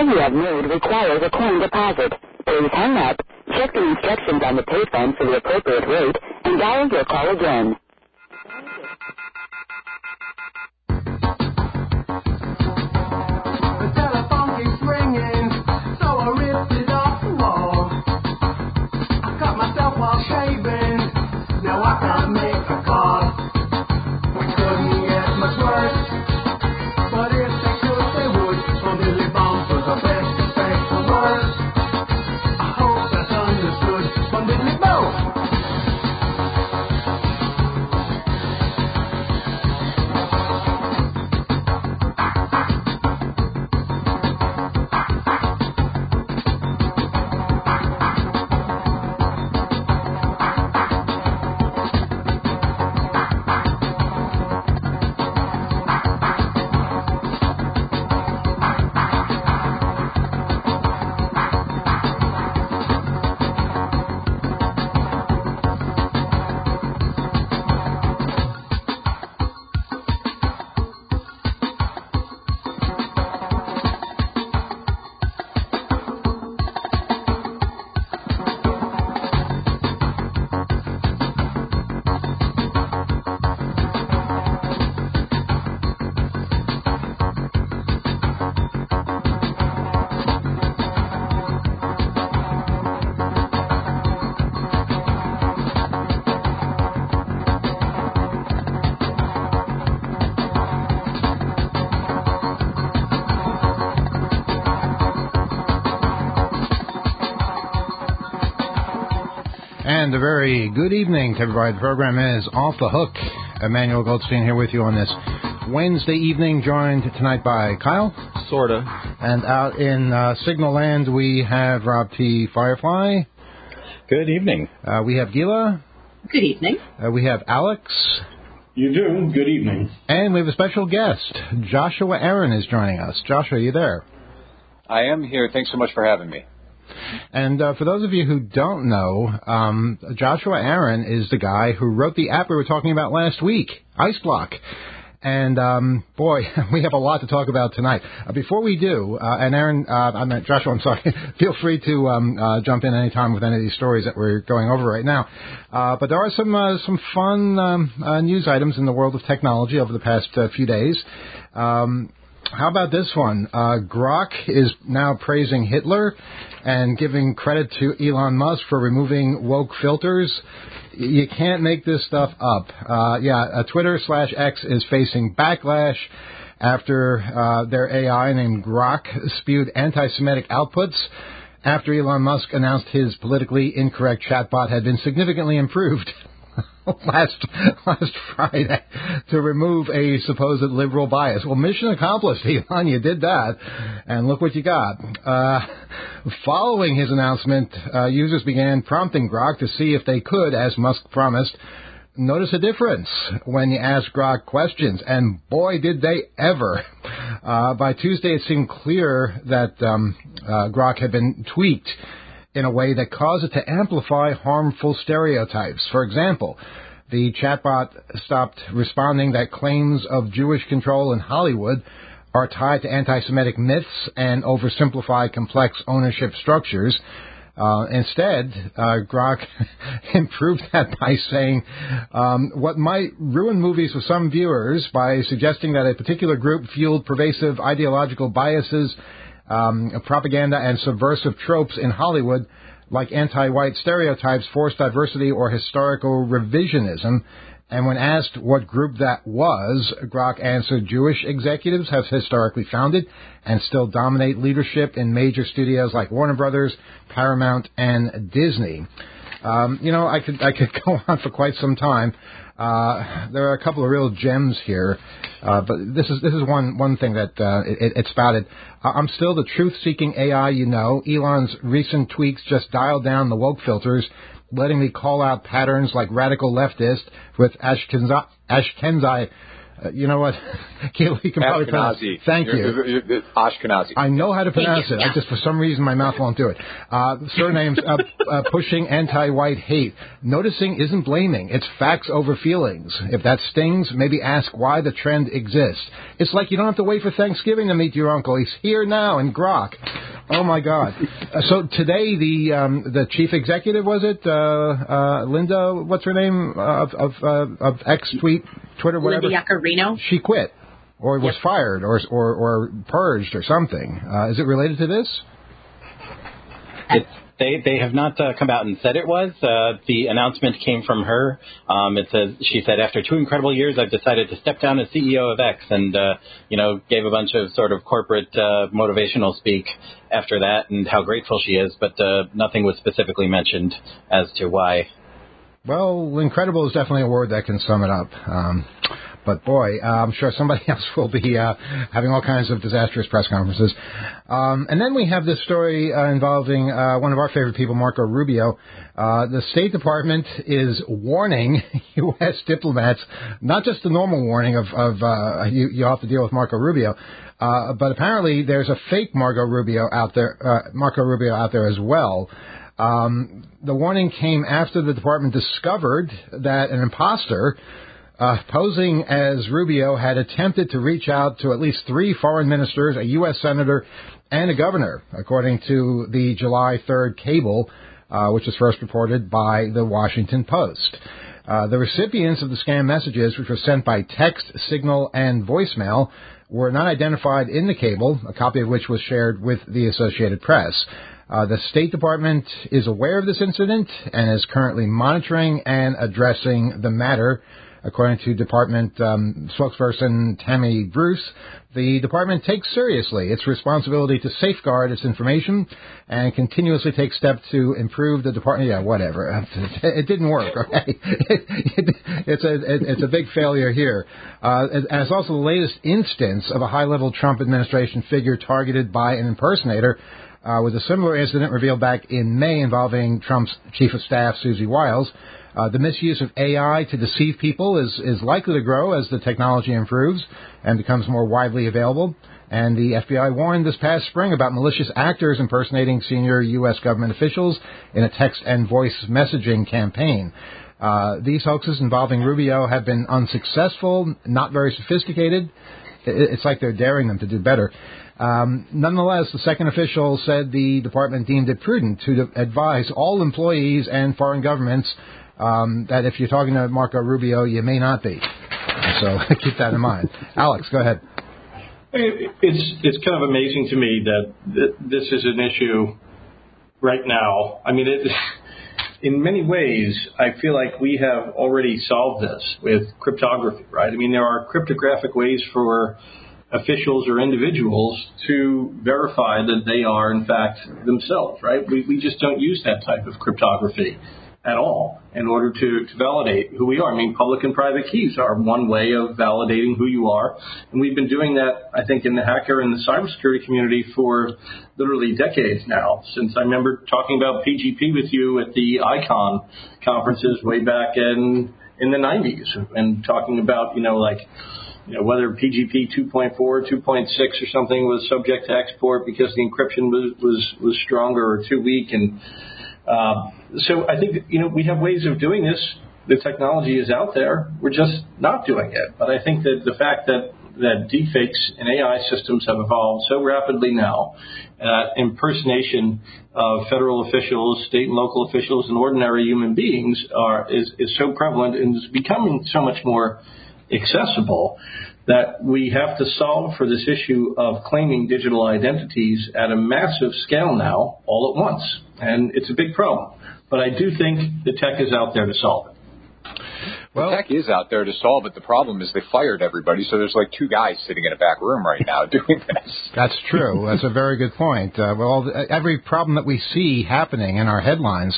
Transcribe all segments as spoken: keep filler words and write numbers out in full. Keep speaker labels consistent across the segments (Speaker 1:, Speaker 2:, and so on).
Speaker 1: call you have made requires a coin deposit. Please hang up, check the instructions on the payphone for the appropriate rate, and dial your call again.
Speaker 2: The telephone keeps ringing, so I ripped it off the wall. I cut myself while shaving, now I can't make a call. We couldn't get much worse, but if they could, they would. On Billy Bombs was the best effect for words. I hope that's understood. On Billy Bombs.
Speaker 3: And a very good evening to everybody. The program is Off the Hook. Emmanuel Goldstein here with you on this Wednesday evening, joined tonight by Kyle.
Speaker 4: Sorta.
Speaker 3: And out in uh, Signal Land, we have Rob T. Firefly.
Speaker 4: Good evening.
Speaker 3: Uh, we have Gila.
Speaker 5: Good evening.
Speaker 3: Uh, we have Alex.
Speaker 6: You do. Good evening.
Speaker 3: And we have a special guest. Joshua Aaron is joining us. Joshua, are you there?
Speaker 7: I am here. Thanks so much for having me.
Speaker 3: And uh, for those of you who don't know, um, Joshua Aaron is the guy who wrote the app we were talking about last week, IceBlock. And, um, boy, we have a lot to talk about tonight. Uh, before we do, uh, and Aaron, uh, I meant Joshua, I'm sorry, feel free to um, uh, jump in anytime with any of these stories that we're going over right now. Uh, but there are some uh, some fun um, uh, news items in the world of technology over the past uh, few days. Um How about this one? Uh, Grok is now praising Hitler and giving credit to Elon Musk for removing woke filters. You can't make this stuff up. Uh, yeah, uh, Twitter slash X is facing backlash after uh, their A I named Grok spewed anti-Semitic outputs after Elon Musk announced his politically incorrect chatbot had been significantly improved last last Friday to remove a supposed liberal bias. Well, mission accomplished, Elon. You did that, and look what you got. Uh, following his announcement, uh, users began prompting Grok to see if they could, as Musk promised, notice a difference when you ask Grok questions, and boy, did they ever. Uh, by Tuesday, it seemed clear that um, uh, Grok had been tweaked in a way that caused it to amplify harmful stereotypes. For example, the chatbot stopped responding that claims of Jewish control in Hollywood are tied to anti-Semitic myths and oversimplify complex ownership structures. Uh, instead, uh, Grok improved that by saying um, what might ruin movies for some viewers by suggesting that a particular group fueled pervasive ideological biases, Um, propaganda and subversive tropes in Hollywood, like anti-white stereotypes, forced diversity, or historical revisionism. And when asked what group that was, Grok answered Jewish executives have historically founded and still dominate leadership in major studios like Warner Brothers, Paramount, and Disney. Um, you know, I could I could go on for quite some time. Uh, there are a couple of real gems here, uh, but this is this is one one thing that uh, it, it spouted. I'm still the truth-seeking A I, you know. Elon's recent tweaks just dialed down the woke filters, letting me call out patterns like radical leftist with Ashkenazi, Ashkenazi Uh, you know what? you can probably pronounce it. Thank
Speaker 7: you're,
Speaker 3: you.
Speaker 7: You're, you're Ashkenazi.
Speaker 3: I know how to pronounce it. I just, for some reason, my mouth won't do it. Uh, surnames, uh, uh, pushing anti-white hate. Noticing isn't blaming. It's facts over feelings. If that stings, maybe ask why the trend exists. It's like you don't have to wait for Thanksgiving to meet your uncle. He's here now in Grok. Oh, my God. Uh, so today, the um, the chief executive, was it? Uh, uh, Linda, what's her name? Uh, of of, uh, of X tweet, Twitter, whatever.
Speaker 4: Linda Yaccarino.
Speaker 3: She quit or was
Speaker 4: Yep.
Speaker 3: fired or, or, or purged or something. Uh, is it related to this?
Speaker 5: It's, they they have not uh, come out and said it was. Uh, the announcement came from her. Um, it says she said, after two incredible years, I've decided to step down as C E O of X, and uh, you know gave a bunch of sort of corporate uh, motivational speak after that, and how grateful she is. But uh, nothing was specifically mentioned as to why.
Speaker 3: Well, incredible is definitely a word that can sum it up. Um, but boy, uh, I'm sure somebody else will be uh, having all kinds of disastrous press conferences. Um, and then we have this story uh, involving uh, one of our favorite people, Marco Rubio. Uh, the State Department is warning U S diplomats, not just the normal warning of, of uh, you, you have to deal with Marco Rubio, uh, but apparently there's a fake Marco Rubio out there, uh, Marco Rubio out there as well. Um, the warning came after the department discovered that an imposter uh, posing as Rubio had attempted to reach out to at least three foreign ministers, a U S senator, and a governor, according to the July third cable, uh, which was first reported by the Washington Post. Uh, the recipients of the scam messages, which were sent by text, signal, and voicemail, were not identified in the cable, a copy of which was shared with the Associated Press. Uh, the State Department is aware of this incident and is currently monitoring and addressing the matter. According to Department um, spokesperson Tammy Bruce, the department takes seriously its responsibility to safeguard its information and continuously take steps to improve the department. Yeah, whatever. It didn't work. Okay, it's a it's a big failure here. Uh, and it's also the latest instance of a high-level Trump administration figure targeted by an impersonator. Uh, with a similar incident revealed back in May involving Trump's chief of staff, Susie Wiles. Uh, the misuse of A I to deceive people is, is likely to grow as the technology improves and becomes more widely available. And the F B I warned this past spring about malicious actors impersonating senior U S government officials in a text and voice messaging campaign. Uh, these hoaxes involving Rubio have been unsuccessful, not very sophisticated. It's like they're daring them to do better. Um, nonetheless, the second official said the department deemed it prudent to advise all employees and foreign governments um, that if you're talking to Marco Rubio, you may not be. So keep that in mind. Alex, go ahead.
Speaker 6: It's it's kind of amazing to me that th- this is an issue right now. I mean, it, in many ways, I feel like we have already solved this with cryptography, right? I mean, there are cryptographic ways for officials or individuals to verify that they are, in fact, themselves, right? We, we just don't use that type of cryptography at all in order to, to validate who we are. I mean, public and private keys are one way of validating who you are. And we've been doing that, I think, in the hacker and the cybersecurity community for literally decades now, since I remember talking about P G P with you at the ICON conferences way back in, in the nineties and talking about, you know, like, you know, whether P G P two point four, two point six or something was subject to export because the encryption was, was, was stronger or too weak. And uh, so I think, you know, we have ways of doing this. The technology is out there. We're just not doing it. But I think that the fact that, that deepfakes and A I systems have evolved so rapidly now, uh, impersonation of federal officials, state and local officials, and ordinary human beings are is, is so prevalent and is becoming so much more accessible that we have to solve for this issue of claiming digital identities at a massive scale now all at once. And it's a big problem. But I do think the tech is out there to solve it.
Speaker 7: Well, the tech is out there to solve it. The problem is they fired everybody, so there's like two guys sitting in a back room right now doing this.
Speaker 3: That's true. That's a very good point. Uh, well, every problem that we see happening in our headlines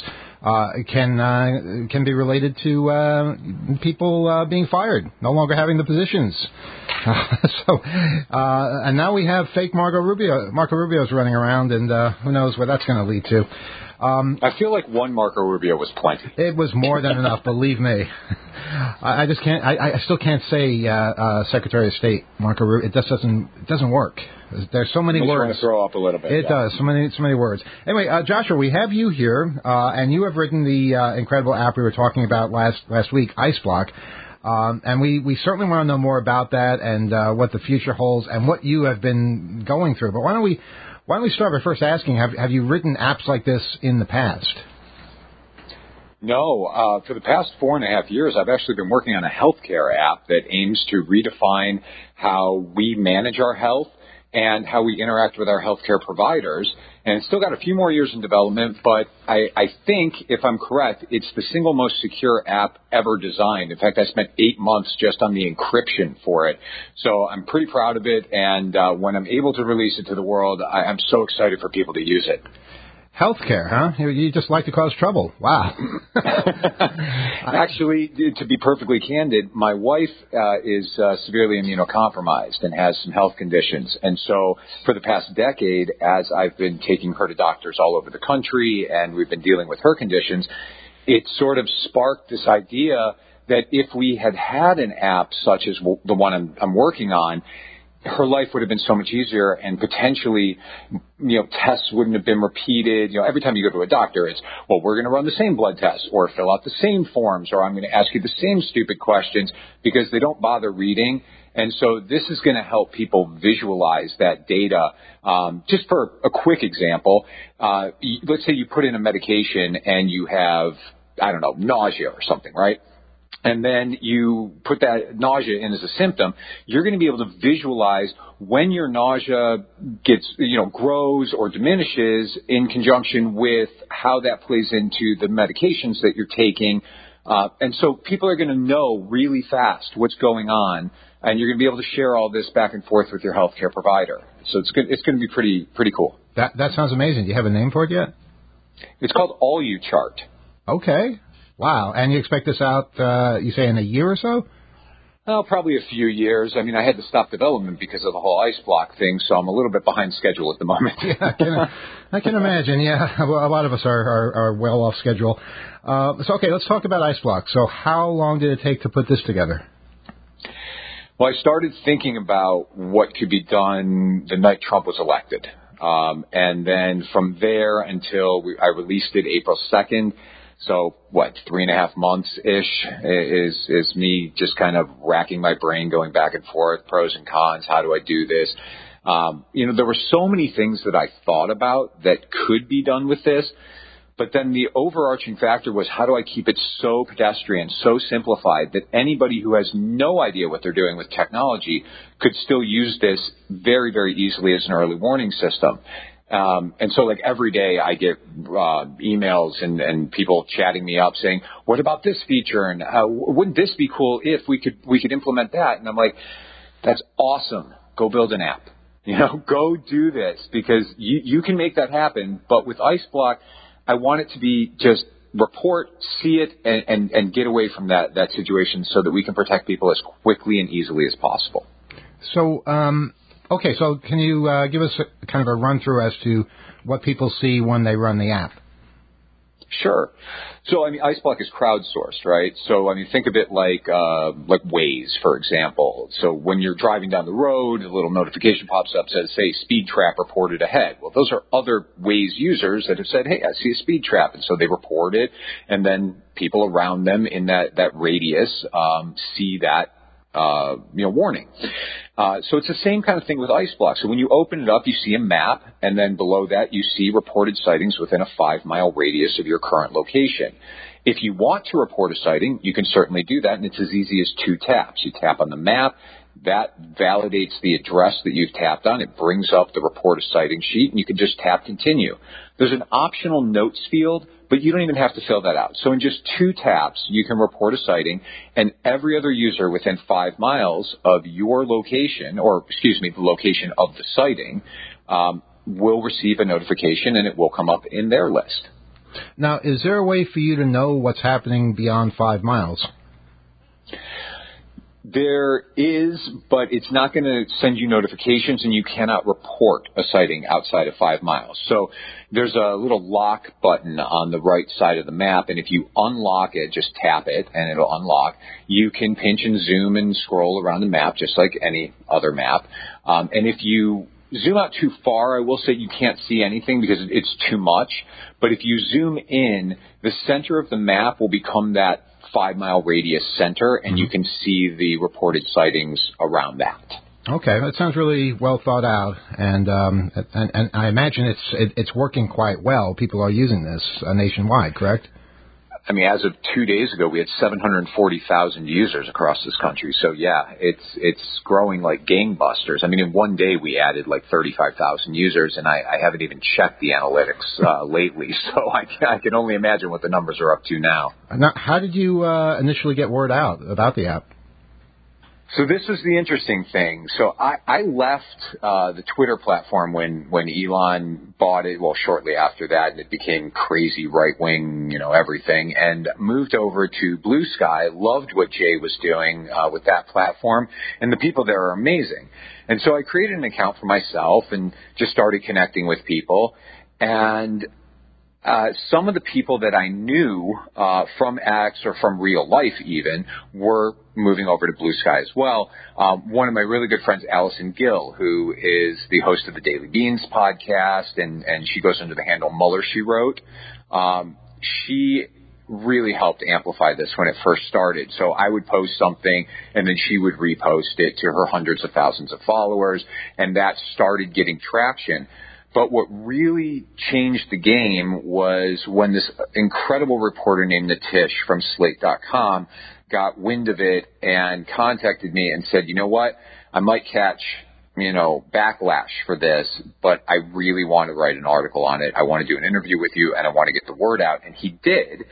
Speaker 3: uh, can uh, can be related to uh, people uh, being fired, no longer having the positions. Uh, so, uh, and now we have fake Marco Rubio. Marco Rubio's running around, and uh, who knows where that's going to lead to. Um,
Speaker 7: I feel like one Marco Rubio was plenty.
Speaker 3: It was more than enough, believe me. I, I just can't. I, I still can't say uh, uh, Secretary of State Marco Rubio. It just doesn't. It doesn't work. There's so many
Speaker 7: I just
Speaker 3: words.
Speaker 7: want to throw up a little bit.
Speaker 3: It
Speaker 7: yeah.
Speaker 3: does. So many, so many words. Anyway, uh, Joshua, we have you here, uh, and you have written the uh, incredible app we were talking about last last week, IceBlock. Um, and we, we certainly want to know more about that and uh, what the future holds and what you have been going through. But why don't we why don't we start by first asking, have have you written apps like this in the past?
Speaker 7: No. Uh, for the past four and a half years, I've actually been working on a healthcare app that aims to redefine how we manage our health and how we interact with our healthcare providers. And it's still got a few more years in development, but I, I think, if I'm correct, it's the single most secure app ever designed. In fact, I spent eight months just on the encryption for it. So I'm pretty proud of it, and uh, when I'm able to release it to the world, I, I'm so excited for people to use it.
Speaker 3: Healthcare, huh? You just like to cause trouble. Wow.
Speaker 7: Actually, to be perfectly candid, my wife uh, is uh, severely immunocompromised and has some health conditions. And so for the past decade, as I've been taking her to doctors all over the country and we've been dealing with her conditions, it sort of sparked this idea that if we had had an app such as the one I'm, I'm working on, her life would have been so much easier, and potentially, you know, tests wouldn't have been repeated. You know, every time you go to a doctor, it's, well, we're going to run the same blood tests or fill out the same forms, or I'm going to ask you the same stupid questions, because they don't bother reading. And so this is going to help people visualize that data. Um, just for a quick example, uh, let's say you put in a medication and you have, I don't know, nausea or something, right? And then you put that nausea in as a symptom, you're going to be able to visualize when your nausea gets, you know, grows or diminishes in conjunction with how that plays into the medications that you're taking. Uh, and so people are going to know really fast what's going on, and you're going to be able to share all this back and forth with your healthcare provider. So it's good, it's going to be pretty pretty cool.
Speaker 3: That that sounds amazing. Do you have a name for it yet?
Speaker 7: It's called All You Chart.
Speaker 3: Okay. Wow. And you expect this out, uh, you say, in a year or so?
Speaker 7: Oh, probably a few years. I mean, I had to stop development because of the whole IceBlock thing, so I'm a little bit behind schedule at the moment.
Speaker 3: yeah, I can, I can imagine. Yeah, a lot of us are, are, are well off schedule. Uh, so, okay, let's talk about IceBlock. So how long did it take to put this together?
Speaker 7: Well, I started thinking about what could be done the night Trump was elected. Um, and then from there until we, I released it April second, so what, three and a half months-ish is is me just kind of racking my brain, going back and forth, pros and cons, how do I do this? Um, you know, there were so many things that I thought about that could be done with this, but then the overarching factor was, how do I keep it so pedestrian, so simplified, that anybody who has no idea what they're doing with technology could still use this very, very easily as an early warning system. Um, and so, like, every day I get uh, emails and, and people chatting me up saying, what about this feature? And uh, wouldn't this be cool if we could we could implement that? And I'm like, that's awesome. Go build an app. You know, go do this, because you, you can make that happen. But with IceBlock, I want it to be just report, see it, and, and, and get away from that, that situation so that we can protect people as quickly and easily as possible.
Speaker 3: So, um, okay, so can you uh, give us a, kind of a run-through as to what people see when they run the app?
Speaker 7: Sure. So, I mean, IceBlock is crowdsourced, right? So, I mean, think of it like uh, like Waze, for example. So when you're driving down the road, a little notification pops up, says, say, speed trap reported ahead. Well, those are other Waze users that have said, hey, I see a speed trap. And so they report it, and then people around them in that, that radius um, see that Uh, you know, warning. Uh, so it's the same kind of thing with IceBlock. So when you open it up, you see a map, and then below that you see reported sightings within a five-mile radius of your current location. If you want to report a sighting, you can certainly do that, and it's as easy as two taps. You tap on the map. That validates the address that you've tapped on. It brings up the report a sighting sheet, and you can just tap continue. There's an optional notes field, but you don't even have to fill that out. So in just two taps, you can report a sighting, and every other user within five miles of your location, or excuse me, the location of the sighting, um, will receive a notification, and it will come up in their list.
Speaker 3: Now, is there a way for you to know what's happening beyond five miles?
Speaker 7: There is, but it's not going to send you notifications, and you cannot report a sighting outside of five miles. So there's a little lock button on the right side of the map, and if you unlock it, just tap it, and it'll unlock. You can pinch and zoom and scroll around the map just like any other map. Um, and if you zoom out too far, I will say you can't see anything because it's too much. But if you zoom in, the center of the map will become that five-mile radius center, and you can see the reported sightings around that.
Speaker 3: Okay, that sounds really well thought out, and um, and, and I imagine it's it, it's working quite well. People are using this uh, nationwide, correct?
Speaker 7: I mean, as of two days ago, we had seven hundred forty thousand users across this country. So, yeah, it's it's growing like gangbusters. I mean, in one day we added like thirty-five thousand users, and I, I haven't even checked the analytics uh, lately. So I can, I can only imagine what the numbers are up to now.
Speaker 3: Now, how did you uh, initially get word out about the app?
Speaker 7: So this was the interesting thing. So I, I left uh, the Twitter platform when, when Elon bought it, well, shortly after that, and it became crazy right-wing, you know, everything, and moved over to Blue Sky, loved what Jay was doing uh, with that platform, and the people there are amazing. And so I created an account for myself and just started connecting with people, and Uh, some of the people that I knew uh, from X or from real life even were moving over to Blue Sky as well. Um, one of my really good friends, Allison Gill, who is the host of the Daily Beans podcast, and, and she goes under the handle Muller, She Wrote. Um, she really helped amplify this when it first started. So I would post something, and then she would repost it to her hundreds of thousands of followers, and that started getting traction. But what really changed the game was when this incredible reporter named Natish from Slate dot com got wind of it and contacted me and said, you know what, I might catch, you know, backlash for this, but I really want to write an article on it. I want to do an interview with you, and I want to get the word out. And he did.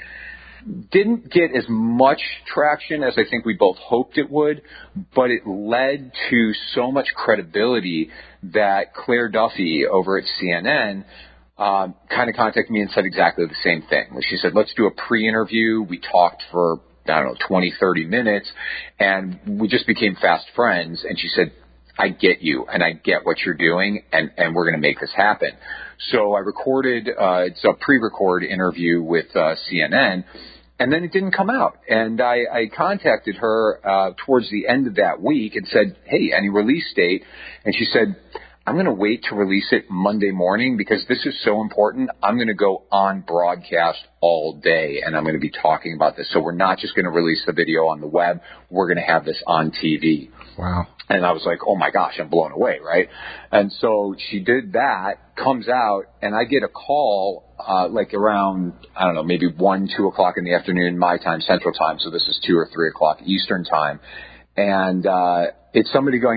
Speaker 7: Didn't get as much traction as I think we both hoped it would, but it led to so much credibility that Claire Duffy over at C N N um, kind of contacted me and said exactly the same thing. She said, let's do a pre-interview. We talked for, I don't know, twenty, thirty minutes, and we just became fast friends. And she said, I get you, and I get what you're doing, and, and we're going to make this happen. So I recorded, uh, it's a pre-record interview with uh, C N N, and then it didn't come out. And I, I contacted her uh, towards the end of that week and said, hey, any release date? And she said, I'm going to wait to release it Monday morning because this is so important. I'm going to go on broadcast all day, and I'm going to be talking about this. So we're not just going to release the video on the web. We're going to have this on T V.
Speaker 3: Wow.
Speaker 7: And I was like, oh, my gosh, I'm blown away, right? And so she did that, comes out, and I get a call uh, like around, I don't know, maybe one, two o'clock in the afternoon, my time, Central Time. So this is two or three o'clock Eastern Time. And uh, it's somebody going,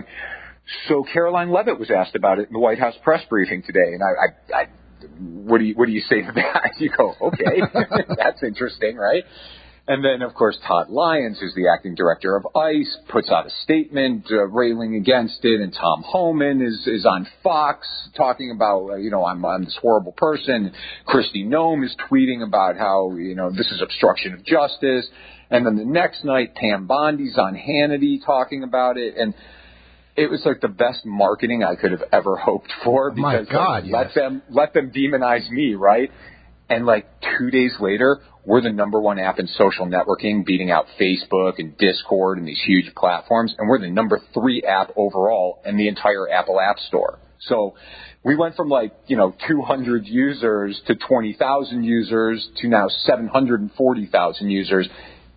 Speaker 7: so Caroline Leavitt was asked about it in the White House press briefing today. And I, I, I what do you what do you say to that? You go, okay, that's interesting, right? And then, of course, Todd Lyons, who's the acting director of ICE, puts out a statement uh, railing against it. And Tom Homan is, is on Fox talking about, uh, you know, I'm, I'm this horrible person. Kristi Noem is tweeting about how, you know, this is obstruction of justice. And then the next night, Pam Bondi's on Hannity talking about it. And it was like the best marketing I could have ever hoped for. Because
Speaker 3: My God,
Speaker 7: like,
Speaker 3: yes.
Speaker 7: let them let them demonize me, right? And like two days later, we're the number one app in social networking, beating out Facebook and Discord and these huge platforms. And we're the number three app overall in the entire Apple App Store. So we went from like, you know, two hundred users to twenty thousand users to now seven hundred forty thousand users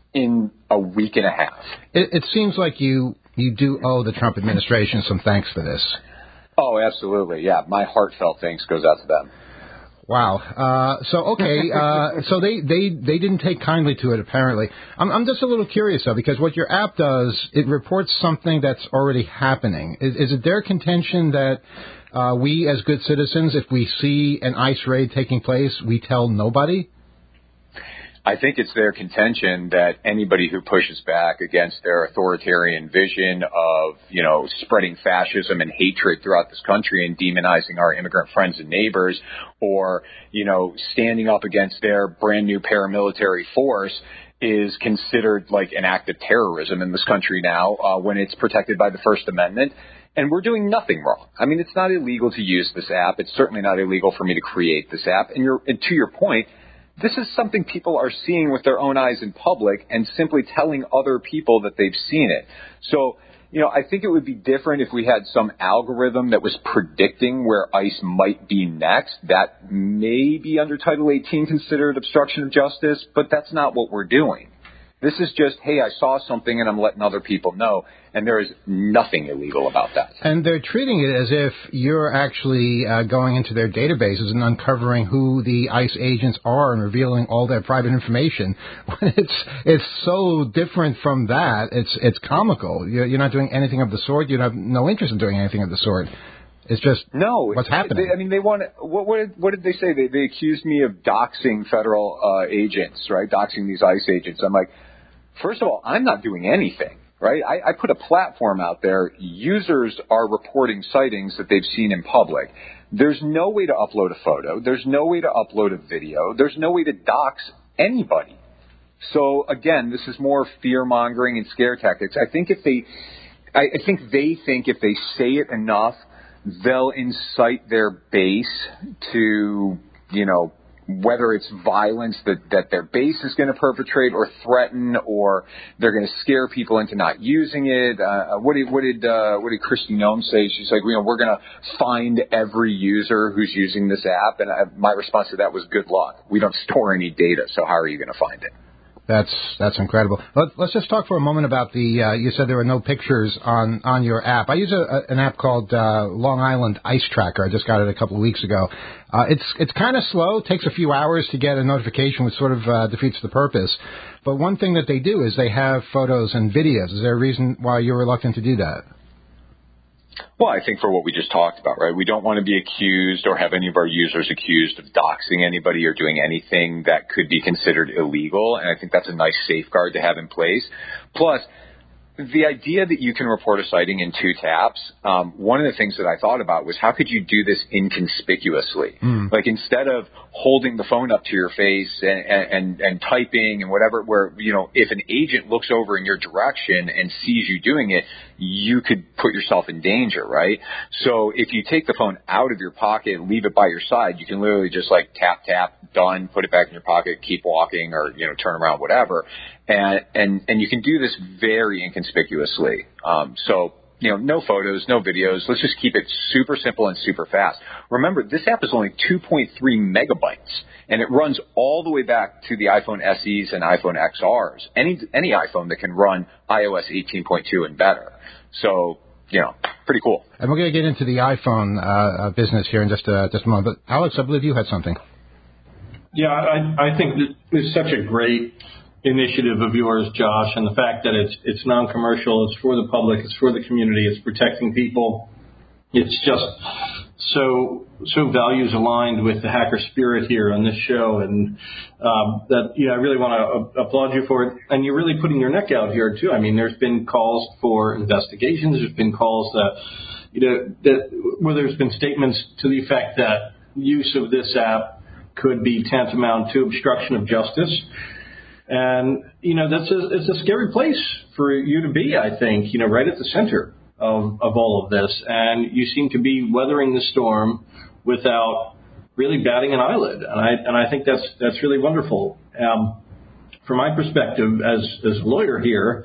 Speaker 7: in a week and a half.
Speaker 3: It, it seems like you, you do owe the Trump administration some thanks for this.
Speaker 7: Oh, absolutely. Yeah. My heartfelt thanks goes out to them.
Speaker 3: Wow. Uh, so, okay. Uh, so they, they, they didn't take kindly to it, apparently. I'm, I'm just a little curious, though, because what your app does, it reports something that's already happening. Is, is it their contention that uh, we, as good citizens, if we see an ICE raid taking place, we tell nobody?
Speaker 7: I think it's their contention that anybody who pushes back against their authoritarian vision of, you know, spreading fascism and hatred throughout this country and demonizing our immigrant friends and neighbors, or, you know, standing up against their brand new paramilitary force is considered like an act of terrorism in this country now, uh, when it's protected by the First Amendment. And we're doing nothing wrong. I mean, it's not illegal to use this app. It's certainly not illegal for me to create this app. And, you're, and to your point, this is something people are seeing with their own eyes in public and simply telling other people that they've seen it. So, you know, I think it would be different if we had some algorithm that was predicting where ICE might be next. That may be under Title eighteen considered obstruction of justice, but that's not what we're doing. This is just, hey, I saw something and I'm letting other people know, and there is nothing illegal about that.
Speaker 3: And they're treating it as if you're actually uh, going into their databases and uncovering who the ICE agents are and revealing all their private information. When it's it's so different from that, it's it's comical. You're, you're not doing anything of the sort. You have no interest in doing anything of the sort. It's just
Speaker 7: no.
Speaker 3: What's happening?
Speaker 7: They, I mean, they want. What, what, did, what did they say? They, they accused me of doxing federal uh, agents, right? Doxing these ICE agents. I'm like, first of all, I'm not doing anything, right? I, I put a platform out there. Users are reporting sightings that they've seen in public. There's no way to upload a photo. There's no way to upload a video. There's no way to dox anybody. So again, this is more fear-mongering and scare tactics. I think if they, I, I think they think if they say it enough, they'll incite their base to, you know, whether it's violence that, that their base is going to perpetrate or threaten, or they're going to scare people into not using it. Uh, what did what did uh, what did Kristi Noem say? She's like, you know, we're going to find every user who's using this app. And I, my response to that was, good luck. We don't store any data, so how are you going to find it?
Speaker 3: That's that's incredible. Let, let's just talk for a moment about the. Uh, you said there were no pictures on, on your app. I use a, a, an app called uh, Long Island Ice Tracker. I just got it a couple of weeks ago. Uh, it's it's kind of slow. It takes a few hours to get a notification, which sort of uh, defeats the purpose. But one thing that they do is they have photos and videos. Is there a reason why you're reluctant to do that?
Speaker 7: Well, I think for what we just talked about, right? We don't want to be accused or have any of our users accused of doxing anybody or doing anything that could be considered illegal. And I think that's a nice safeguard to have in place. Plus, the idea that you can report a sighting in two taps, um, one of the things that I thought about was how could you do this inconspicuously? Mm. Like instead of holding the phone up to your face and, and, and typing and whatever, where, you know, if an agent looks over in your direction and sees you doing it, you could put yourself in danger, right? So if you take the phone out of your pocket, leave it by your side, you can literally just like tap, tap, done, put it back in your pocket, keep walking, or, you know, turn around, whatever. And, and, and you can do this very inconspicuously. Um, so, you know, no photos, no videos. Let's just keep it super simple and super fast. Remember, this app is only two point three megabytes, and it runs all the way back to the iPhone S Es and iPhone X Rs. Any, any iPhone that can run iOS eighteen point two and better. So, you know, pretty cool.
Speaker 3: And we're going to get into the iPhone uh, business here in just a, just a moment. But Alex, I believe you had something.
Speaker 6: Yeah, I, I think this is such a great initiative of yours, Josh, and the fact that it's it's non-commercial, it's for the public, it's for the community, it's protecting people. It's just so so values aligned with the hacker spirit here on this show, and um, that you know I really want to applaud you for it. And you're really putting your neck out here too. I mean, there's been calls for investigations. There's been calls that you know that where there's been statements to the effect that use of this app could be tantamount to obstruction of justice. And, you know, that's a, it's a scary place for you to be, I think, you know, right at the center of, of all of this. And you seem to be weathering the storm without really batting an eyelid. And I, and I think that's, that's really wonderful. Um, from my perspective as, as a lawyer here,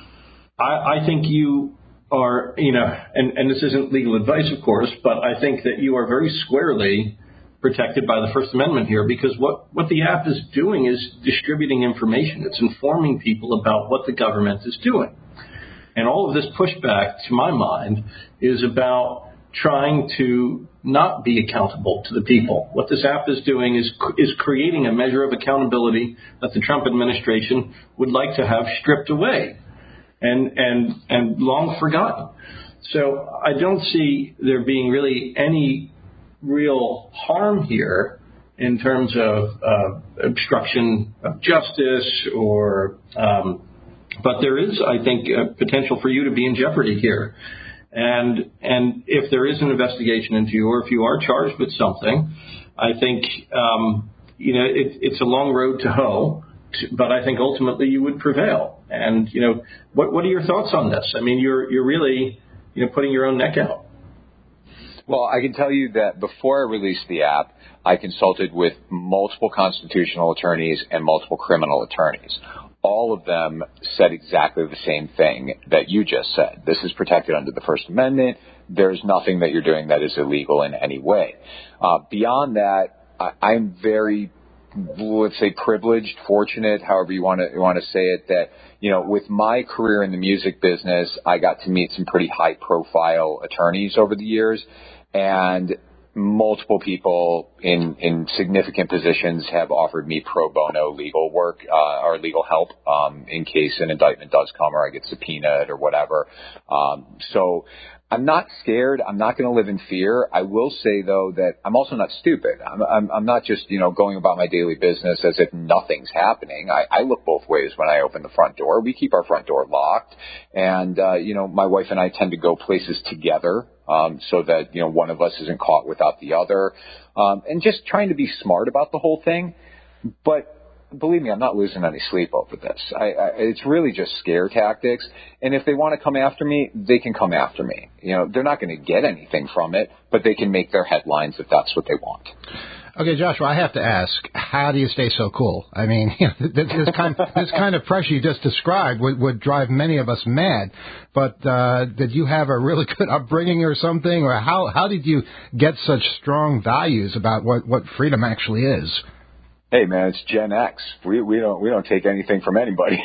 Speaker 6: I, I think you are, you know, and, and this isn't legal advice, of course, but I think that you are very squarely protected by the First Amendment here, because what, what the app is doing is distributing information. It's informing people about what the government is doing. And all of this pushback, to my mind, is about trying to not be accountable to the people. What this app is doing is is creating a measure of accountability that the Trump administration would like to have stripped away and and and long forgotten. So I don't see there being really any real harm here in terms of uh, obstruction of justice or, um, but there is, I think, a potential for you to be in jeopardy here. And and if there is an investigation into you, or if you are charged with something, I think um, you know it, it's a long road to hoe, to, but I think ultimately you would prevail. And you know, what what are your thoughts on this? I mean, you're you're really you know putting your own neck out.
Speaker 7: Well, I can tell you that before I released the app, I consulted with multiple constitutional attorneys and multiple criminal attorneys. All of them said exactly the same thing that you just said. This is protected under the First Amendment. There's nothing that you're doing that is illegal in any way. Uh, beyond that, I, I'm very, let's say, privileged, fortunate, however you want to you want to say it, that, you know, with my career in the music business, I got to meet some pretty high-profile attorneys over the years, and multiple people in, in significant positions have offered me pro bono legal work, uh, or legal help, um, in case an indictment does come or I get subpoenaed or whatever. Um, so I'm not scared. I'm not going to live in fear. I will say, though, that I'm also not stupid. I'm, I'm, I'm not just, you know, going about my daily business as if nothing's happening. I, I look both ways when I open the front door. We keep our front door locked. And, uh, you know, my wife and I tend to go places together, um, so that, you know, one of us isn't caught without the other. Um, and just trying to be smart about the whole thing. But believe me, I'm not losing any sleep over this. I, I, it's really just scare tactics. And if they want to come after me, they can come after me. You know, they're not going to get anything from it, but they can make their headlines if that's what they want.
Speaker 3: Okay, Joshua, I have to ask, how do you stay so cool? I mean, you know, this, this, kind, this kind of pressure you just described would, would drive many of us mad. But uh, did you have a really good upbringing or something? Or how, how did you get such strong values about what, what freedom actually is?
Speaker 7: Hey man, it's Gen X. We we don't we don't take anything from anybody.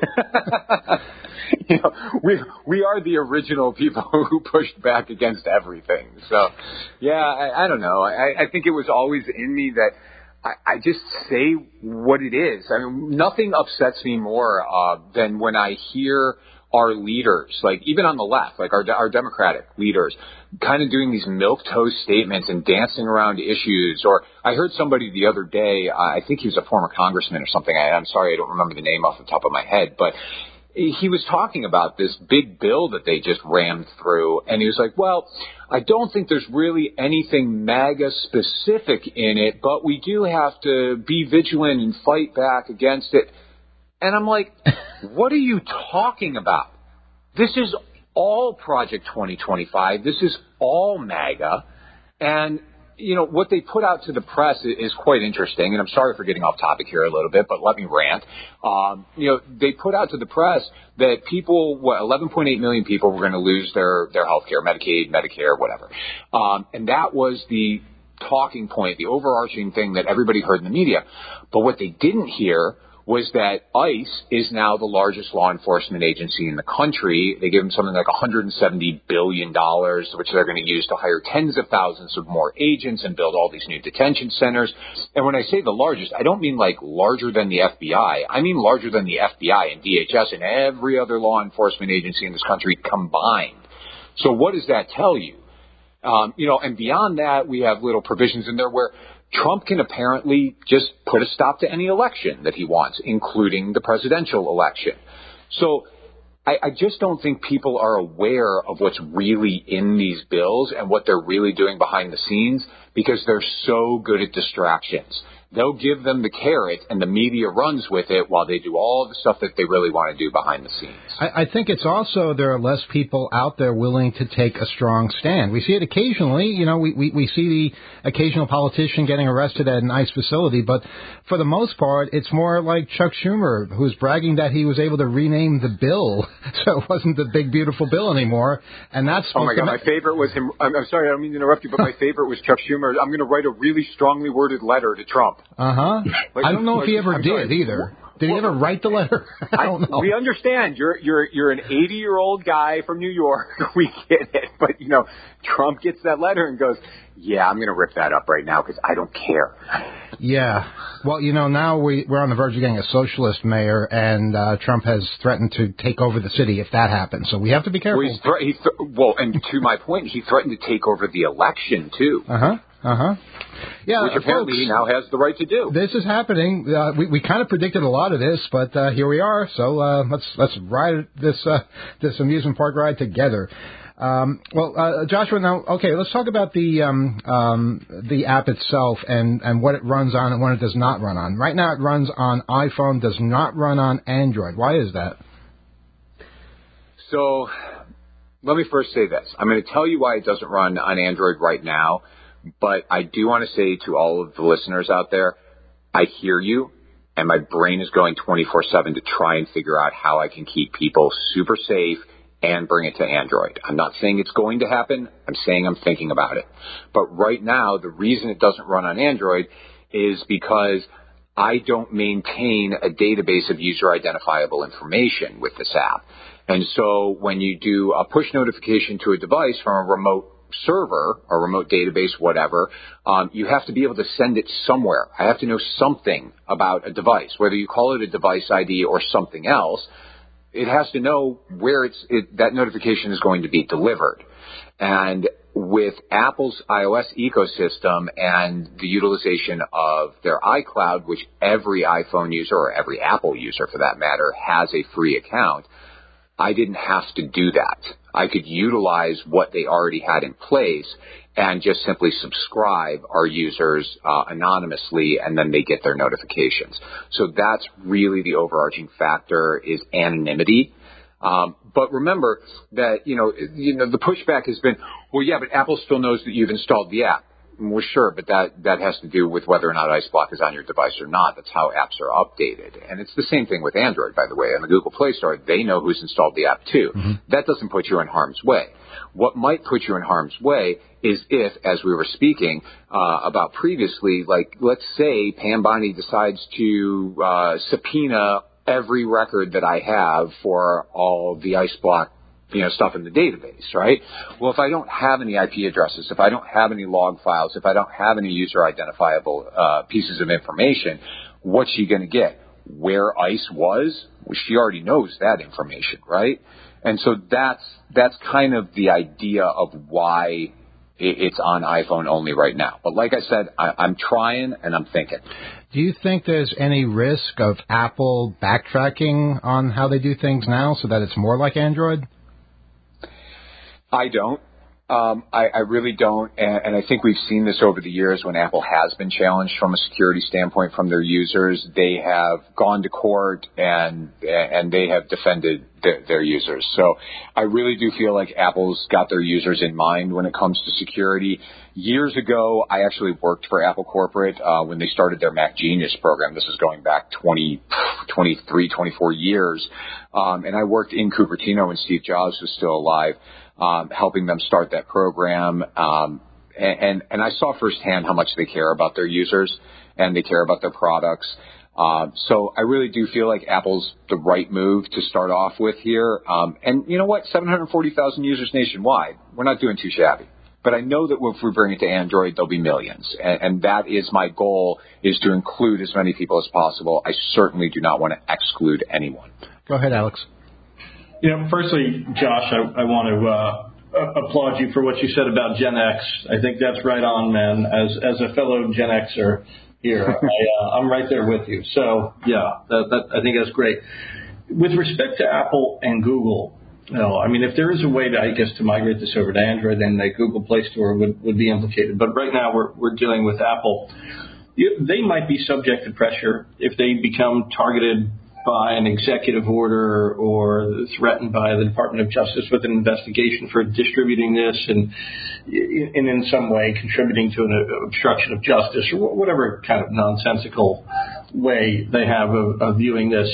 Speaker 7: You know, we we are the original people who pushed back against everything. So, yeah, I, I don't know. I, I think it was always in me that I, I just say what it is. I mean, nothing upsets me more uh, than when I hear our leaders, like even on the left, like our our Democratic leaders, kind of doing these milquetoast statements and dancing around issues. Or I heard somebody the other day, uh, I think he was a former congressman or something. I, I'm sorry, I don't remember the name off the top of my head, but he was talking about this big bill that they just rammed through. And he was like, well, I don't think there's really anything MAGA specific in it, but we do have to be vigilant and fight back against it. And I'm like, what are you talking about? This is all Project twenty twenty-five. This is all MAGA. And, you know, what they put out to the press is quite interesting. And I'm sorry for getting off topic here a little bit, but let me rant. Um, you know, they put out to the press that people, what, eleven point eight million people were going to lose their, their health care, Medicaid, Medicare, whatever. Um, and that was the talking point, the overarching thing that everybody heard in the media. But what they didn't hear was that ICE is now the largest law enforcement agency in the country. They give them something like one hundred seventy billion dollars, which they're going to use to hire tens of thousands of more agents and build all these new detention centers. And when I say the largest, I don't mean like larger than the F B I. I mean larger than the F B I and D H S and every other law enforcement agency in this country combined. So what does that tell you? Um, you know, and beyond that, we have little provisions in there where Trump can apparently just put a stop to any election that he wants, including the presidential election. So I, I just don't think people are aware of what's really in these bills and what they're really doing behind the scenes because they're so good at distractions. They'll give them the carrot and the media runs with it while they do all the stuff that they really want to do behind the scenes.
Speaker 3: I, I think it's also there are less people out there willing to take a strong stand. We see it occasionally. You know, we, we, we see the occasional politician getting arrested at an ICE facility, but for the most part, it's more like Chuck Schumer, who's bragging that he was able to rename the bill so it wasn't the big, beautiful bill anymore. And that's
Speaker 7: oh, my God. My favorite was him. I'm, I'm sorry, I don't mean to interrupt you, but my favorite was Chuck Schumer. I'm going to write a really strongly worded letter to Trump.
Speaker 3: Uh-huh.
Speaker 7: Like,
Speaker 3: I don't know
Speaker 7: like,
Speaker 3: if he ever
Speaker 7: I'm
Speaker 3: did
Speaker 7: sorry.
Speaker 3: either. Did he ever write the letter? I don't know.
Speaker 7: We understand. You're you're you're an eighty-year-old guy from New York. We get it. But, you know, Trump gets that letter and goes, yeah, I'm going to rip that up right now because I don't care.
Speaker 3: Yeah. Well, you know, now we, we're on the verge of getting a socialist mayor, and uh, Trump has threatened to take over the city if that happens. So we have to be careful.
Speaker 7: Well, he's thre- he th- well and to my point, he threatened to take over the election, too.
Speaker 3: Uh-huh. Uh-huh. Yeah,
Speaker 7: which apparently
Speaker 3: folks,
Speaker 7: he now has the right to do.
Speaker 3: This is happening. Uh, we we kind of predicted a lot of this, but uh, here we are. So uh, let's let's ride this uh, this amusement park ride together. Um, well, uh, Joshua, now, okay, let's talk about the um, um, the app itself and, and what it runs on and what it does not run on. Right now, it runs on iPhone, does not run on Android. Why is that?
Speaker 7: So let me first say this. I'm going to tell you why it doesn't run on Android right now, but I do want to say to all of the listeners out there, I hear you, and my brain is going twenty-four seven to try and figure out how I can keep people super safe and bring it to Android. I'm not saying it's going to happen. I'm saying I'm thinking about it. But right now, the reason it doesn't run on Android is because I don't maintain a database of user identifiable information with this app. And so when you do a push notification to a device from a remote server or remote database, whatever, um, you have to be able to send it somewhere. I have to know something about a device, whether you call it a device I D or something else. It has to know where it's, it, that notification is going to be delivered. And with Apple's iOS ecosystem and the utilization of their iCloud, which every iPhone user or every Apple user for that matter has a free account, I didn't have to do that. I could utilize what they already had in place and just simply subscribe our users uh, anonymously, and then they get their notifications. So that's really the overarching factor is anonymity. Um, but remember that, you know, you know, the pushback has been, well, yeah, but Apple still knows that you've installed the app. Well, sure, but that, that has to do with whether or not IceBlock is on your device or not. That's how apps are updated. And it's the same thing with Android, by the way. On the Google Play Store, they know who's installed the app, too. Mm-hmm. That doesn't put you in harm's way. What might put you in harm's way is if, as we were speaking uh, about previously, like, let's say Pam Bondi decides to uh, subpoena every record that I have for all the IceBlock, you know, stuff in the database, right? Well, if I don't have any I P addresses, if I don't have any log files, if I don't have any user identifiable uh, pieces of information, what's she going to get? Where ICE was? Well, she already knows that information, right? And so that's that's kind of the idea of why it's on iPhone only right now. But like I said, I, I'm trying and I'm thinking.
Speaker 3: Do you think there's any risk of Apple backtracking on how they do things now so that it's more like Android?
Speaker 7: I don't. Um, I, I really don't, and, and I think we've seen this over the years when Apple has been challenged from a security standpoint from their users. They have gone to court and and they have defended their, their users. So I really do feel like Apple's got their users in mind when it comes to security. Years ago, I actually worked for Apple Corporate uh, when they started their Mac Genius program. This is going back twenty, twenty-three, twenty-four years, um, and I worked in Cupertino when Steve Jobs was still alive. Um, helping them start that program. Um, and, and, and I saw firsthand how much they care about their users and they care about their products. Um, so I really do feel like Apple's the right move to start off with here. Um, and you know what? seven hundred forty thousand users nationwide. We're not doing too shabby. But I know that if we bring it to Android, there'll be millions. And, and that is my goal, is to include as many people as possible. I certainly do not want to exclude anyone.
Speaker 3: Go ahead, Alex.
Speaker 6: You know, firstly, Josh, I, I want to uh, applaud you for what you said about Gen X. I think that's right on, man. As as a fellow Gen Xer here, I, uh, I'm right there with you. So, yeah, that, that, I think that's great. With respect to Apple and Google, you know, I mean, if there is a way, to, I guess, to migrate this over to Android, then the Google Play Store would, would be implicated. But right now, we're we're dealing with Apple. They might be subject to pressure if they become targeted by an executive order or threatened by the Department of Justice with an investigation for distributing this and, and in some way contributing to an obstruction of justice or whatever kind of nonsensical way they have of, of viewing this.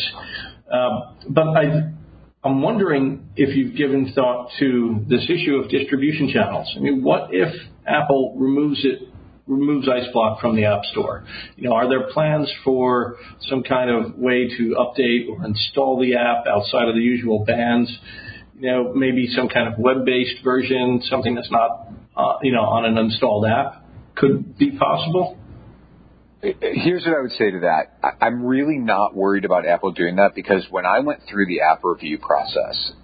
Speaker 6: Uh, but I, I'm wondering if you've given thought to this issue of distribution channels. I mean, what if Apple removes it removes IceBlock from the App Store? You know, are there plans for some kind of way to update or install the app outside of the usual bans? You know, maybe some kind of web-based version, something that's not, uh, you know, on an installed app could be possible?
Speaker 7: Here's what I would say to that. I'm really not worried about Apple doing that because when I went through the app review process,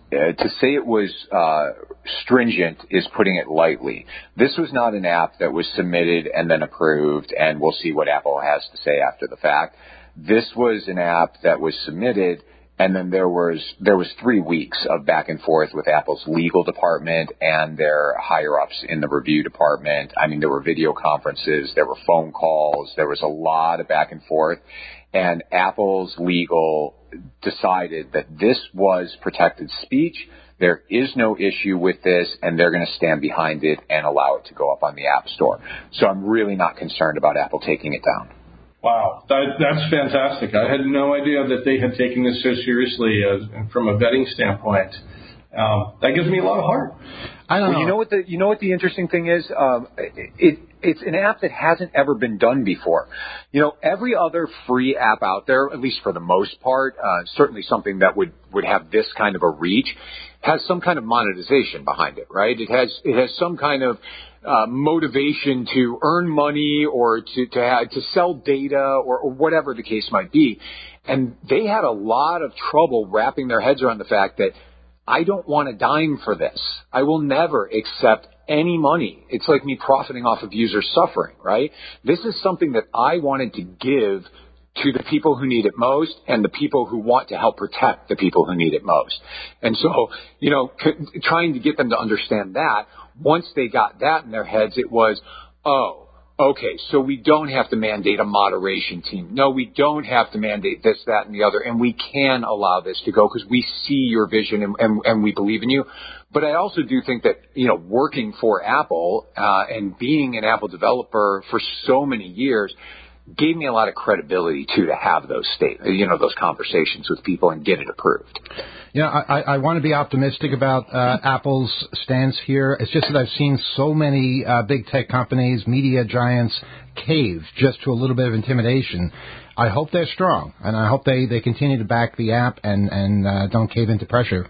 Speaker 7: uh, to say it was uh, stringent is putting it lightly. This was not an app that was submitted and then approved, and we'll see what Apple has to say after the fact. This was an app that was submitted, and then there was there was three weeks of back and forth with Apple's legal department and their higher-ups in the review department. I mean, there were video conferences, there were phone calls, there was a lot of back and forth, and Apple's legal decided that this was protected speech. There is no issue with this, and they're going to stand behind it and allow it to go up on the App Store. So I'm really not concerned about Apple taking it down.
Speaker 6: Wow, that, that's fantastic. I had no idea that they had taken this so seriously uh, from a vetting standpoint. Um, that gives me a lot of heart.
Speaker 3: I don't
Speaker 7: well,
Speaker 3: know.
Speaker 7: You know what the you know what the interesting thing is? Um, it it's an app that hasn't ever been done before. You know, every other free app out there, at least for the most part, uh, certainly something that would, would have this kind of a reach, has some kind of monetization behind it, right? It has it has some kind of uh, motivation to earn money or to to, have, to sell data or, or whatever the case might be. And they had a lot of trouble wrapping their heads around the fact that I don't want a dime for this. I will never accept any money. It's like me profiting off of users suffering, right? This is something that I wanted to give to the people who need it most and the people who want to help protect the people who need it most. And so, you know, c- trying to get them to understand that, once they got that in their heads, it was, oh, okay, so we don't have to mandate a moderation team. No, we don't have to mandate this, that, and the other, and we can allow this to go because we see your vision and, and, and we believe in you. But I also do think that, you know, working for Apple uh, and being an Apple developer for so many years gave me a lot of credibility, too, to have those state, you know, those conversations with people and get it approved.
Speaker 3: Yeah, I, I want to be optimistic about uh, Apple's stance here. It's just that I've seen so many uh, big tech companies, media giants, cave just to a little bit of intimidation. I hope they're strong, and I hope they, they continue to back the app and, and uh, don't cave into pressure.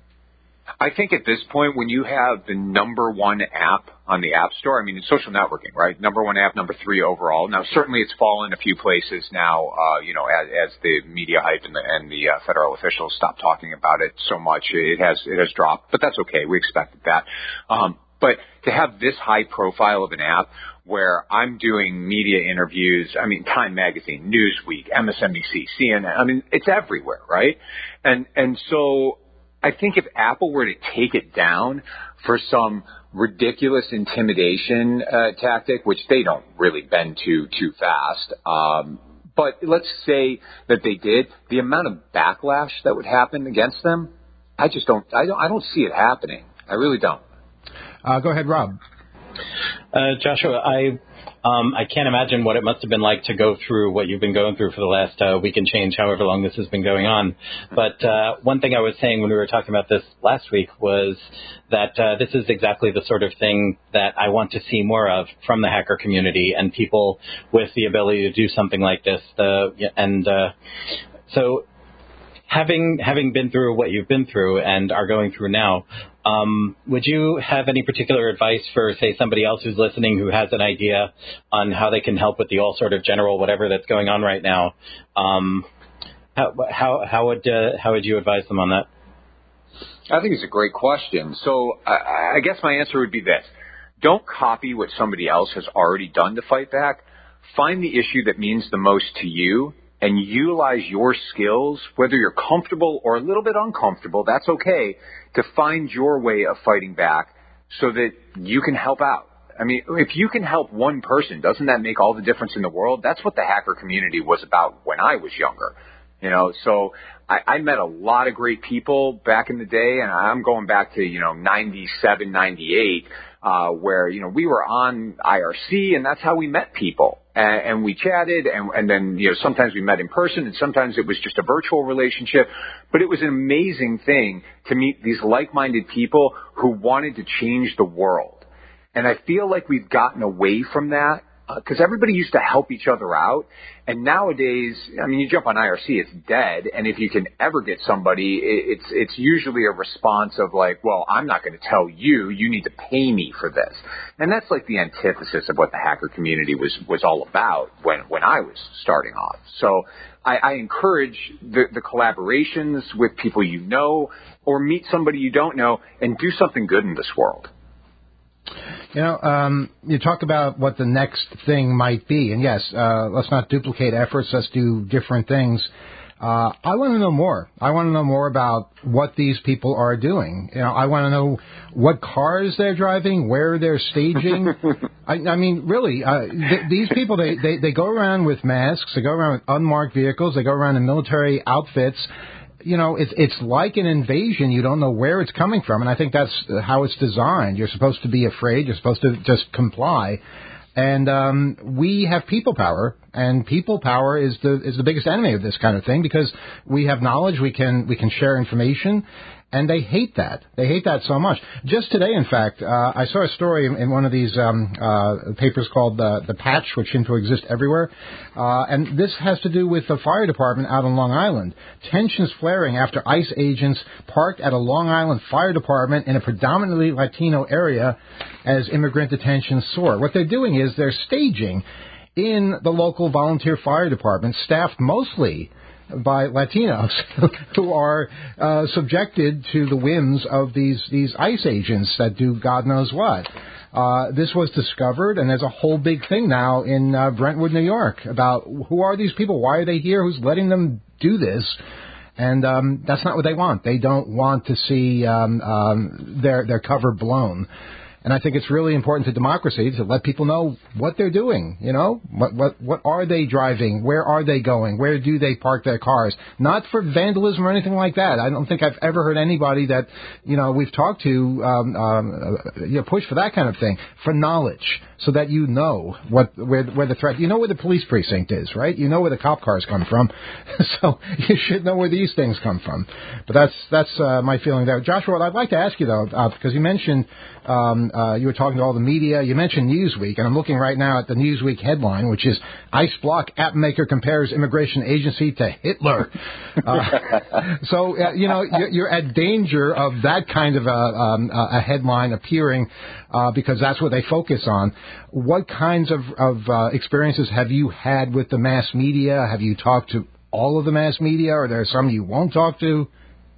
Speaker 7: I think at this point, when you have the number one app on the App Store, I mean, it's social networking, right? Number one app, number three overall. Now, certainly it's fallen a few places now, uh, you know, as, as the media hype and the, and the uh, federal officials stop talking about it so much. It has, it has dropped, but that's okay. We expected that. Um, but to have this high profile of an app where I'm doing media interviews, I mean, Time Magazine, Newsweek, M S N B C, C N N, I mean, it's everywhere, right? And, and so I think if Apple were to take it down for some ridiculous intimidation uh, tactic, which they don't really bend to too fast, um, but let's say that they did, the amount of backlash that would happen against them, I just don't, I don't, I don't see it happening. I really don't.
Speaker 3: Uh, go ahead, Rob.
Speaker 5: Uh, Joshua, I um, I can't imagine what it must have been like to go through what you've been going through for the last uh, week and change, however long this has been going on. But uh, one thing I was saying when we were talking about this last week was that uh, this is exactly the sort of thing that I want to see more of from the hacker community and people with the ability to do something like this. Uh, and uh, so having having been through what you've been through and are going through now, Um, would you have any particular advice for, say, somebody else who's listening who has an idea on how they can help with the all sort of general whatever that's going on right now? Um, how, how, how would uh, how would you advise them on that?
Speaker 7: I think it's a great question. So I, I guess my answer would be this. Don't copy what somebody else has already done to fight back. Find the issue that means the most to you and utilize your skills, whether you're comfortable or a little bit uncomfortable, that's okay, to find your way of fighting back so that you can help out. I mean, if you can help one person, doesn't that make all the difference in the world? That's what the hacker community was about when I was younger. You know, so I, I met a lot of great people back in the day, and I'm going back to, you know, ninety-seven, ninety-eight, uh, where, you know, we were on I R C, and that's how we met people. And, and we chatted, and, and then, you know, sometimes we met in person, and sometimes it was just a virtual relationship. But it was an amazing thing to meet these like-minded people who wanted to change the world. And I feel like we've gotten away from that because everybody used to help each other out. And nowadays, I mean, you jump on I R C, it's dead. And if you can ever get somebody, it's it's usually a response of like, well, I'm not going to tell you. You need to pay me for this. And that's like the antithesis of what the hacker community was, was all about when, when I was starting off. So I, I encourage the, the collaborations with people you know, or meet somebody you don't know, and do something good in this world.
Speaker 3: You know, um, you talk about what the next thing might be, and yes, uh, let's not duplicate efforts. Let's do different things. Uh, I want to know more. I want to know more about what these people are doing. You know, I want to know what cars they're driving, where they're staging. I, I mean, really, uh, th- these people, they, they, they go around with masks. They go around with unmarked vehicles. They go around in military outfits. You know, it's it's like an invasion. You don't know where it's coming from, and I think that's how it's designed. You're supposed to be afraid. You're supposed to just comply. And um, we have people power, and people power is the is the biggest enemy of this kind of thing because we have knowledge. We can we can share information. And they hate that. They hate that so much. Just today, in fact, uh, I saw a story in, in one of these um, uh, papers called uh, The Patch, which seem to exist everywhere. Uh, and this has to do with the fire department out on Long Island. Tensions flaring after ICE agents parked at a Long Island fire department in a predominantly Latino area as immigrant detentions soar. What they're doing is they're staging in the local volunteer fire department, staffed mostly by Latinos who are uh, subjected to the whims of these, these ICE agents that do God knows what. Uh, this was discovered, and there's a whole big thing now in uh, Brentwood, New York, about who are these people, why are they here, who's letting them do this. And um, that's not what they want. They don't want to see um, um, their, their cover blown. And I think it's really important to democracy to let people know what they're doing, you know, what what what are they driving, where are they going, where do they park their cars, not for vandalism or anything like that. I don't think I've ever heard anybody that, you know, we've talked to, um, um, you know, push for that kind of thing, for knowledge, so that you know what where where the threat, you know where the police precinct is, right? You know where the cop cars come from, so you should know where these things come from. But that's that's uh, my feeling there. Joshua, I'd like to ask you, though, uh, because you mentioned um, uh, you were talking to all the media. You mentioned Newsweek, and I'm looking right now at the Newsweek headline, which is ICE Block App Maker Compares Immigration Agency to Hitler. Uh, so, uh, you know, you're, you're at danger of that kind of a, um, a headline appearing uh, because that's what they focus on. What kinds of, of uh, experiences have you had with the mass media? Have you talked to all of the mass media, or are there some you won't talk to?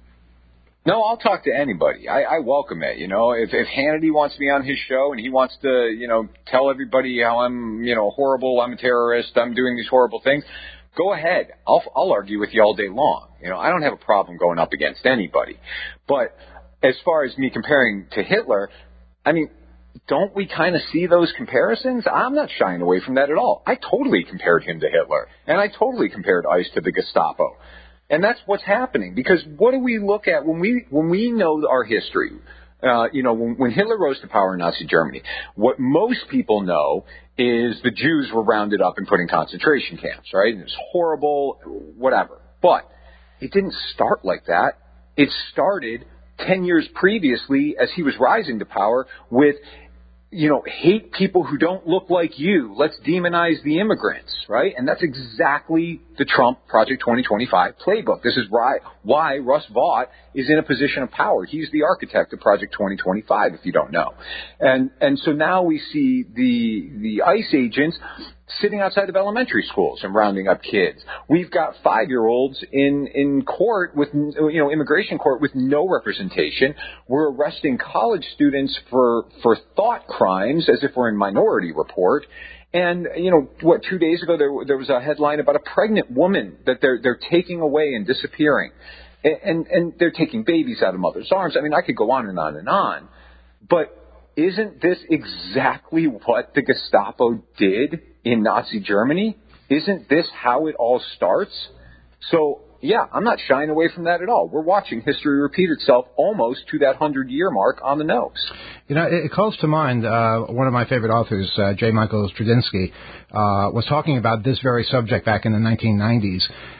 Speaker 7: No, I'll talk to anybody. I, I welcome it. You know, if, if Hannity wants me on his show and he wants to, you know, tell everybody how I'm, you know, horrible, I'm a terrorist, I'm doing these horrible things, go ahead. I'll, I'll argue with you all day long. You know, I don't have a problem going up against anybody. But as far as me comparing to Hitler, I mean, don't we kind of see those comparisons? I'm not shying away from that at all. I totally compared him to Hitler, and I totally compared ICE to the Gestapo. And that's what's happening, because what do we look at when we when we know our history? Uh, you know, when, when Hitler rose to power in Nazi Germany, what most people know is the Jews were rounded up and put in concentration camps, right? And it was horrible, whatever. But it didn't start like that. It started ten years previously, as he was rising to power, with, you know, hate people who don't look like you. Let's demonize the immigrants, right? And that's exactly the Trump Project twenty twenty-five playbook. This is why, why Russ Vought is in a position of power. He's the architect of Project twenty twenty-five, if you don't know. And and so now we see the the ICE agents sitting outside of elementary schools and rounding up kids. We've got five-year-olds in, in court with, you know, immigration court with no representation. We're arresting college students for, for thought crimes as if we're in Minority Report. And, you know, what, two days ago there, there was a headline about a pregnant woman that they're, they're taking away and disappearing. And, and, and they're taking babies out of mothers' arms. I mean, I could go on and on and on. But isn't this exactly what the Gestapo did in Nazi Germany? Isn't this how it all starts? So, yeah, I'm not shying away from that at all. We're watching history repeat itself almost to that hundred-year mark on the nose.
Speaker 3: You know, it, it calls to mind uh, one of my favorite authors, uh, J. Michael Straczynski, uh, was talking about this very subject back in the nineteen nineties.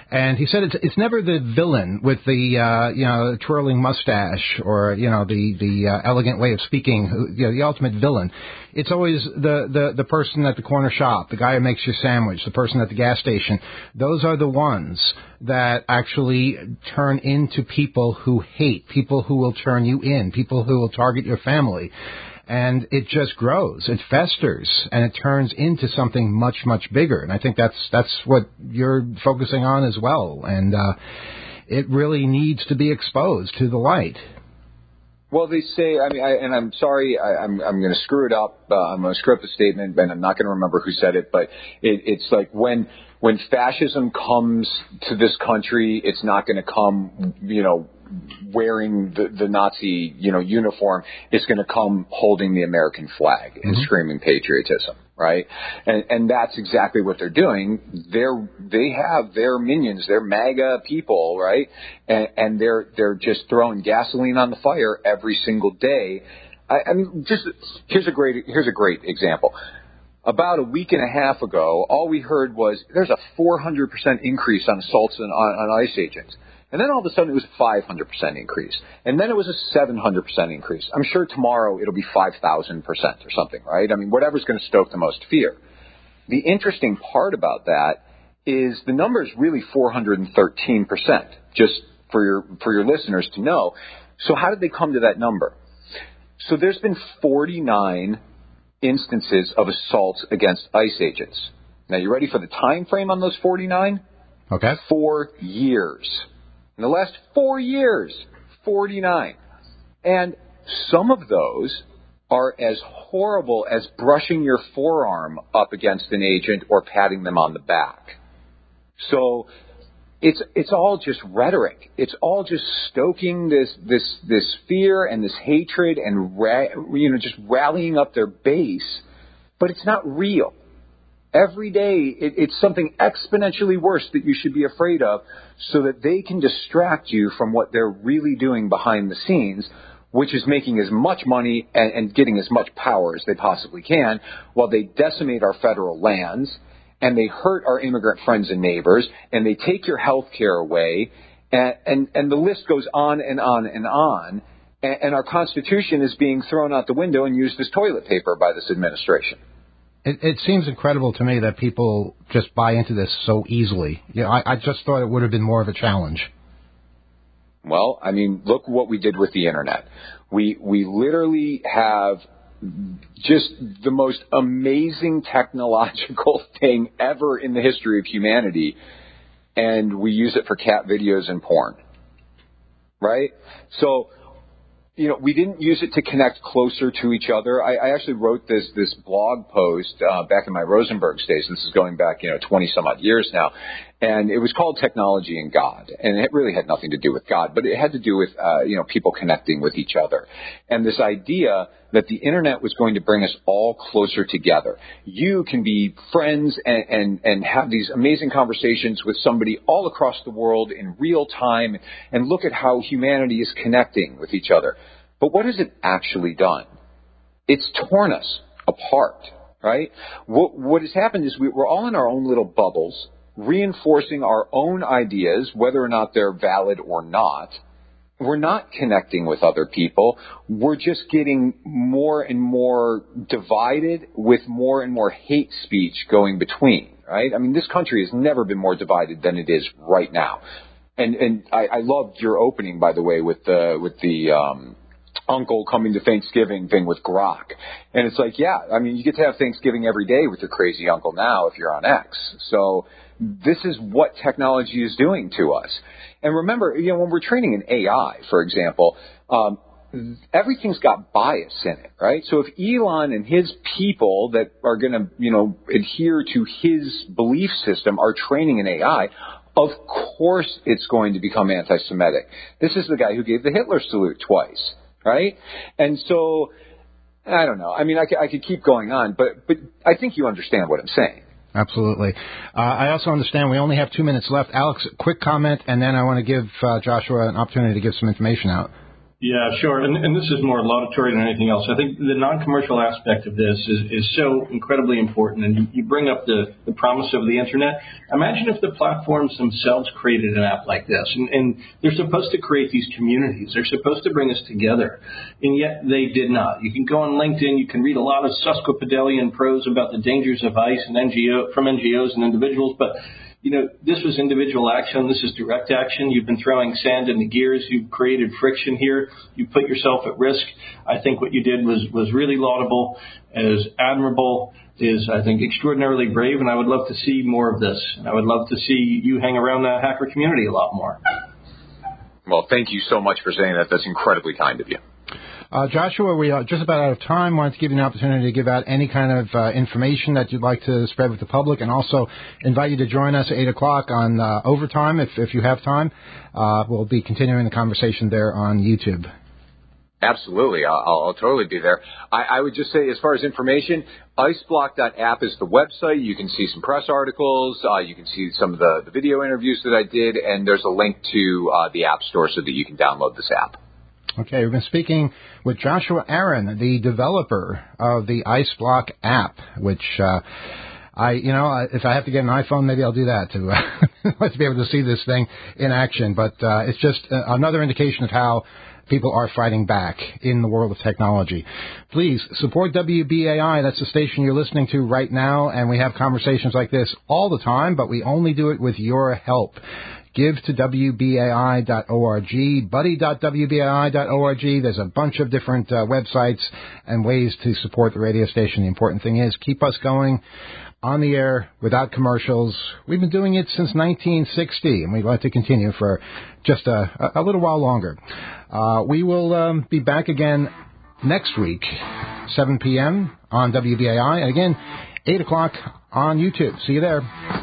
Speaker 3: And he said it's, it's never the villain with the, uh, you know, twirling mustache or, you know, the, the uh, elegant way of speaking, who, you know, the ultimate villain. It's always the, the, the person at the corner shop, the guy who makes your sandwich, the person at the gas station. Those are the ones that actually turn into people who hate, people who will turn you in, people who will target your family. And it just grows, it festers, and it turns into something much, much bigger. And I think that's that's what you're focusing on as well. And uh, it really needs to be exposed to the light.
Speaker 7: Well, they say, I mean, I, and I'm sorry, I, I'm I'm going to screw it up. Uh, I'm going to screw up the statement, and I'm not going to remember who said it. But it, it's like when when fascism comes to this country, it's not going to come, you know, wearing the, the Nazi, you know, uniform. It's going to come holding the American flag and mm-hmm. screaming patriotism, right? And and that's exactly what they're doing. They're they have their minions, their MAGA people, right? And, and they're they're just throwing gasoline on the fire every single day. I, I mean, just here's a great here's a great example. About a week and a half ago, all we heard was there's a four hundred percent increase on assaults on, on, on ICE agents. And then all of a sudden it was a five hundred percent increase. And then it was a seven hundred percent increase. I'm sure tomorrow it'll be five thousand percent or something, right? I mean, whatever's going to stoke the most fear. The interesting part about that is the number is really four hundred thirteen percent, just for your, for your listeners to know. So how did they come to that number? So there's been forty-nine instances of assaults against ICE agents. Now, you ready for the time frame on those forty-nine?
Speaker 3: Okay.
Speaker 7: Four years. In the last four years, forty-nine. And some of those are as horrible as brushing your forearm up against an agent or patting them on the back. So it's it's all just rhetoric. It's all just stoking this this this fear and this hatred and ra- you know just rallying up their base, but it's not real. Every day, it, it's something exponentially worse that you should be afraid of so that they can distract you from what they're really doing behind the scenes, which is making as much money and, and getting as much power as they possibly can while they decimate our federal lands and they hurt our immigrant friends and neighbors and they take your health care away and, and, and the list goes on and on and on. And, and our Constitution is being thrown out the window and used as toilet paper by this administration.
Speaker 3: It, it seems incredible to me that people just buy into this so easily. You know, I, I just thought it would have been more of a challenge.
Speaker 7: Well, I mean, look what we did with the Internet. We we literally have just the most amazing technological thing ever in the history of humanity, and we use it for cat videos and porn, right? So, you know, we didn't use it to connect closer to each other. I, I actually wrote this this blog post uh, back in my Rosenberg days. This is going back, you know, twenty some odd years now, and it was called Technology and God, and it really had nothing to do with God, but it had to do with uh, you know people connecting with each other, and this idea that the Internet was going to bring us all closer together. You can be friends and and, and have these amazing conversations with somebody all across the world in real time, and look at how humanity is connecting with each other. But what has it actually done? It's torn us apart, right? What, what has happened is we, we're all in our own little bubbles, reinforcing our own ideas, whether or not they're valid or not. We're not connecting with other people. We're just getting more and more divided with more and more hate speech going between, right? I mean, this country has never been more divided than it is right now. And and I, I loved your opening, by the way, with the with the um, uncle coming to Thanksgiving thing with Grok. And it's like, yeah, I mean, you get to have Thanksgiving every day with your crazy uncle now if you're on X. So this is what technology is doing to us. And remember, you know, when we're training an A I, for example, um, everything's got bias in it, right? So if Elon and his people that are going to, you know, adhere to his belief system are training an A I, of course it's going to become anti-Semitic. This is the guy who gave the Hitler salute twice, right? And so, I don't know. I mean, I could, I could keep going on, but but I think you understand what I'm saying.
Speaker 3: Absolutely. Uh, I also understand we only have two minutes left. Alex, quick comment, and then I want to give uh, Joshua an opportunity to give some information out.
Speaker 6: Yeah, sure. And, and this is more laudatory than anything else. I think the non-commercial aspect of this is, is so incredibly important. And you, you bring up the, the promise of the Internet. Imagine if the platforms themselves created an app like this. And, and they're supposed to create these communities. They're supposed to bring us together. And yet they did not. You can go on LinkedIn. You can read a lot of sesquipedalian prose about the dangers of ICE and N G O, from N G Os and individuals. But you know, this was individual action. This is direct action. You've been throwing sand in the gears. You've created friction here. You put yourself at risk. I think what you did was, was really laudable, is admirable, is, I think, extraordinarily brave, and I would love to see more of this. And I would love to see you hang around the hacker community a lot more.
Speaker 7: Well, thank you so much for saying that. That's incredibly kind of you.
Speaker 3: Uh, Joshua, we are just about out of time. Wanted to give you an opportunity to give out any kind of uh, information that you'd like to spread with the public, and also invite you to join us at eight o'clock on uh, Overtime if, if you have time. Uh, we'll be continuing the conversation there on YouTube.
Speaker 7: Absolutely. I'll, I'll totally be there. I, I would just say, as far as information, iceblock dot app is the website. You can see some press articles. Uh, you can see some of the, the video interviews that I did, and there's a link to uh, the App Store so that you can download this app.
Speaker 3: Okay, we've been speaking with Joshua Aaron, the developer of the IceBlock app, which uh, I, you know, if I have to get an iPhone, maybe I'll do that to, uh, to be able to see this thing in action. But uh, it's just another indication of how people are fighting back in the world of technology. Please support W B A I. That's the station you're listening to right now, and we have conversations like this all the time, but we only do it with your help. Give to W B A I dot org, buddy dot W B A I dot org. There's a bunch of different uh, websites and ways to support the radio station. The important thing is keep us going on the air without commercials. We've been doing it since nineteen sixty, and we'd like to continue for just a, a little while longer. Uh, we will um, be back again next week, seven p.m. on W B A I, and again, eight o'clock on YouTube. See you there.